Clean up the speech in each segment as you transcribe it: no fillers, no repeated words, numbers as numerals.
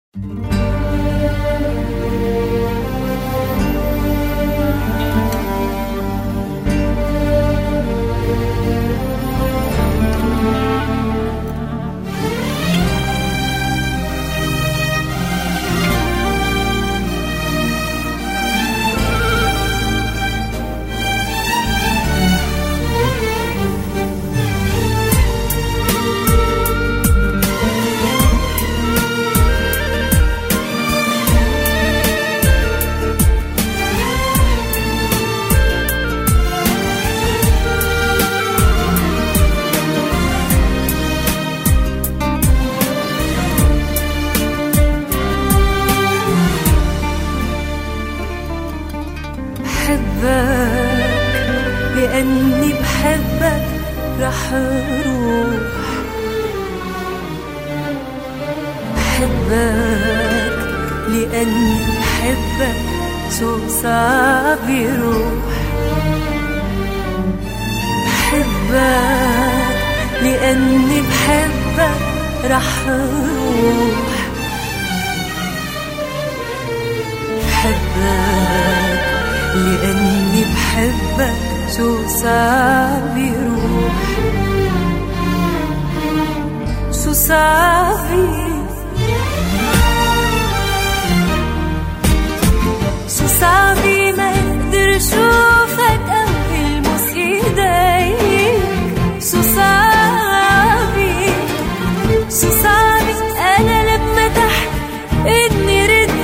بحبك لأني بحبك رح أروح. بحبك لأني بحبك شو صعب يروح. بحبك لأني بحبك رح أروح. بحبك لأني بحبك شو صعب يروح. شو صعب شو صعب ما اقدر اشوفك او المس ايديك. شو صعب شو صعب انا لما تحت اني رد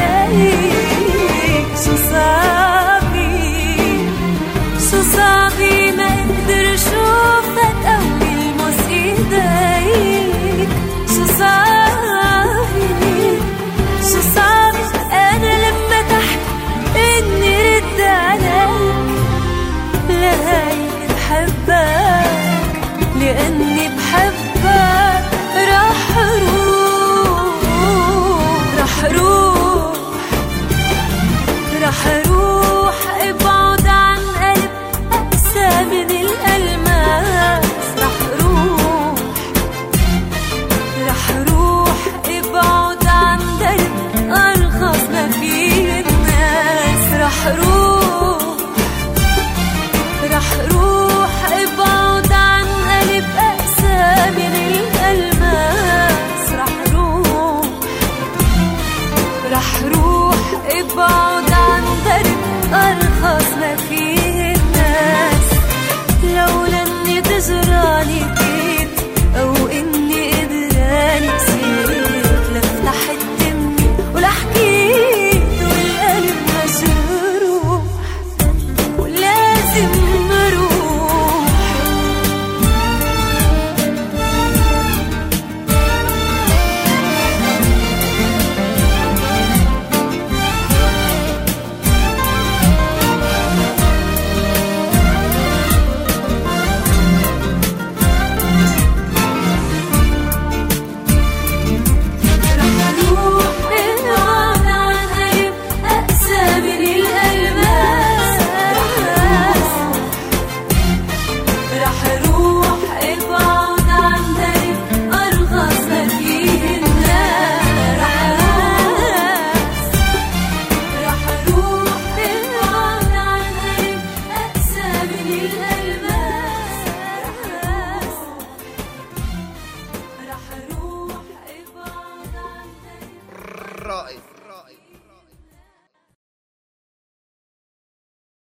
عليك. شو صعب شو صعب ما اقدر اشوفك او المس ايديك. شو صعب شو صعب انا لما تحت اني رد عليك. لهيك بحبك لاني بحبك رح اروح. رح اروح رح اروح ابعد عن قلب اقسى من الالماس. رح اروح رح اروح ابعد عن درب ارخص ما فيه الناس. رح اروح رح اروح ابعد عن قلب اقسى من الالماس. رح اروح رح اروح ابعد عن درب ارخص ما فيه الناس. لولا اني تجراني بيت او اني قدراني نسيت لفتحت دمي ولحكيت والقلب مجروح ولازم اروح. رائع.